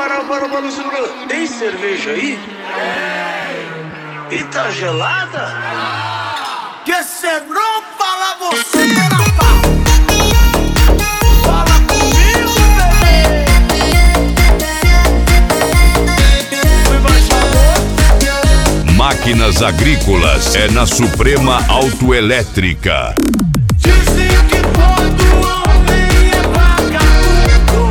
para, segura. Tem cerveja aí? E tá gelada? Que cê não fala você, rapaz. Fala comigo, bebê. Máquinas Agrícolas é na Suprema Autoelétrica. Dizem que todo homem é vagabundo.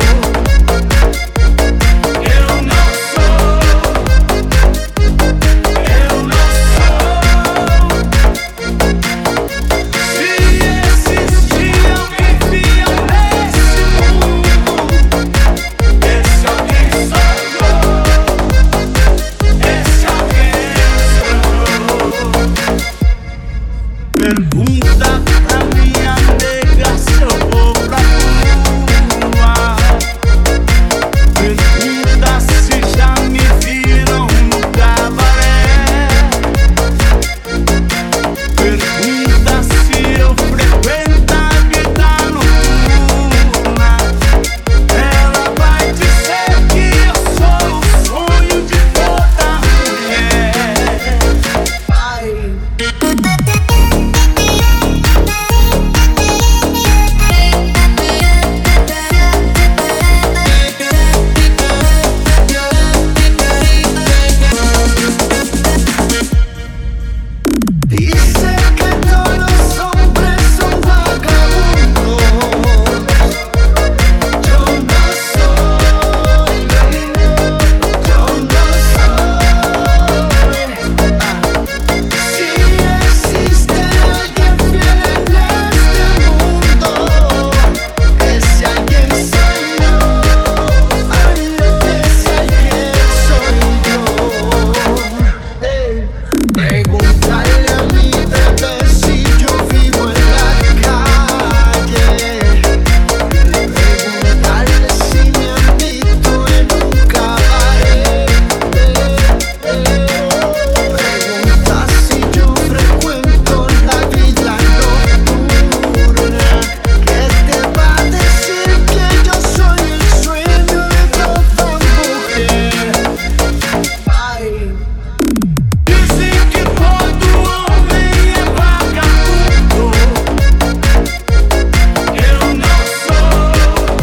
Eu não sou. Se existir alguém fiel nesse mundo, esse alguém sou eu. Esse alguém sou eu. Pergunta pra minha nega se eu vou pra rua. Pergunta se já me viram no cabaré. Pergunta se eu frequento a vida noturna. Ela vai dizer que eu sou o sonho de toda mulher. Ai. Dice que todos los hombres son vagabundos. Yo no soy, yo no soy. Si existe alguien fiel en este mundo, ese alguien soy yo. Ay, ese alguien soy yo. Preguntarle a mi bebé si yo vivo en la calle. Preguntarle si me han visto en un cabaret. Pregunta si yo frecuento la vida nocturna. Que te va a decir que yo soy el sueño de toda mujer. Ay. Dizem que todo homem é vagabundo. Eu não sou.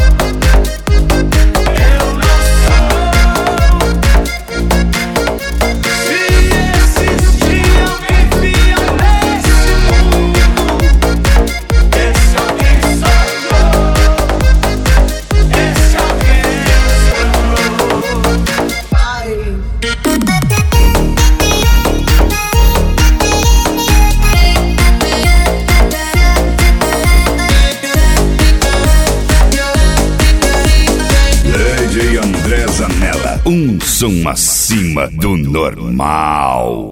Se existir alguém fiel nesse mundo, esse alguém sou eu. Esse alguém sou eu. Ai. DJ André Zanella, um som acima do normal.